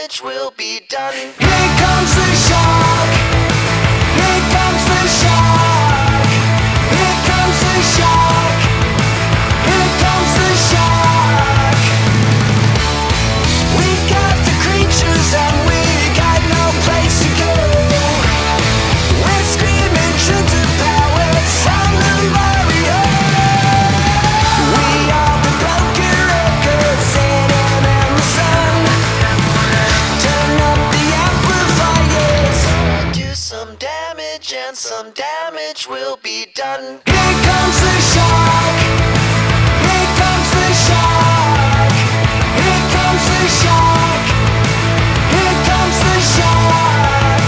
damage will be done. Here comes the shark. Here comes the shark. Here comes the shark. Here comes the shark. We got the creatures and we got no place to go. We're screaming truth to power from the Mario. We are the broken records in and the sun. Turn up the amplifiers. Do some damage and some damage will be done. Here comes the shark. Here comes the shark. Here comes the shark. Here comes the shark.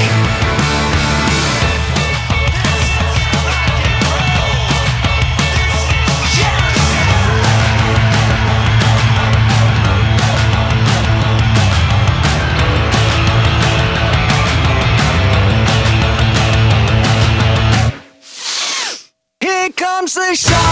Here comes the shark.